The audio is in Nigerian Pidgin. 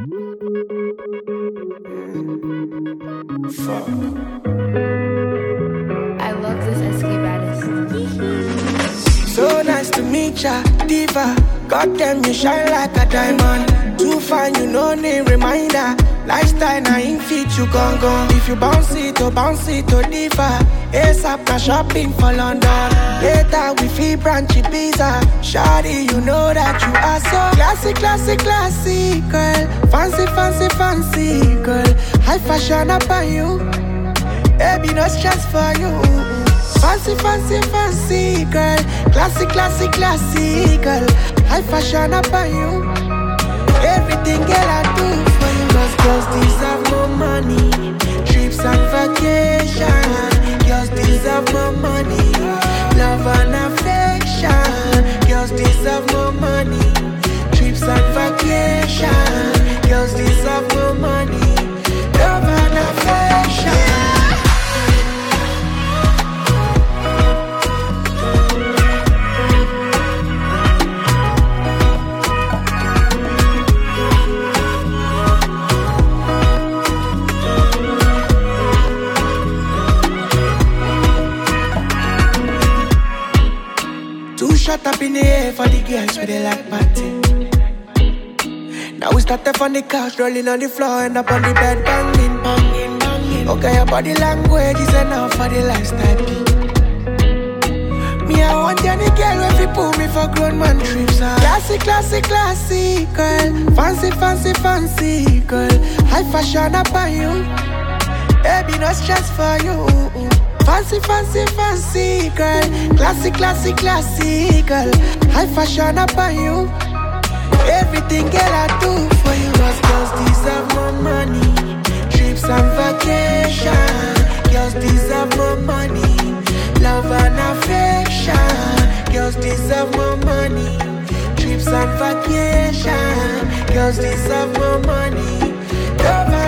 Fuck. I love this SK baddest. So nice to meet ya, diva. Goddamn, you shine like a diamond. Too fine, you no need reminder. Lifestyle, na in fit you gon' go. If you bounce it, oh diva. ASAP, na shopping for London. Later, we feel branch Ibiza. Shawty, you know that you are so classy, classy, classy, girl. Fancy, fancy, fancy, girl. High fashion up on you. Baby, no stress for you. Fancy, fancy, fancy, girl. Classy, classy, classy, girl. High fashion up on you. Everything, girl, I do for you. Cause girls deserve more money. Trips and vacation. Girls deserve more money. Love and affection. Girls deserve more money. Trips and vacation. Girls deserve more money. Love and affection. Shut up in the air for the girls where they like party. Now we started from the couch, rolling on the floor and up on the bed, banging, banging, banging. Okay, your body language is enough for the lifestyle. Me, I want any girl if you pull me for grown man trips. Classy, classy, classy, girl. Fancy, fancy, fancy, girl. High fashion up on you. Baby, no stress for you. Fancy, fancy, fancy, girl. Classy, classy, classy, girl. High fashion up on you. Everything, girl, I do for you. Cause girls deserve more money. Trips and vacation. Girls deserve more money. Love and affection. Girls deserve more money. Trips and vacation. Girls deserve more money. Love and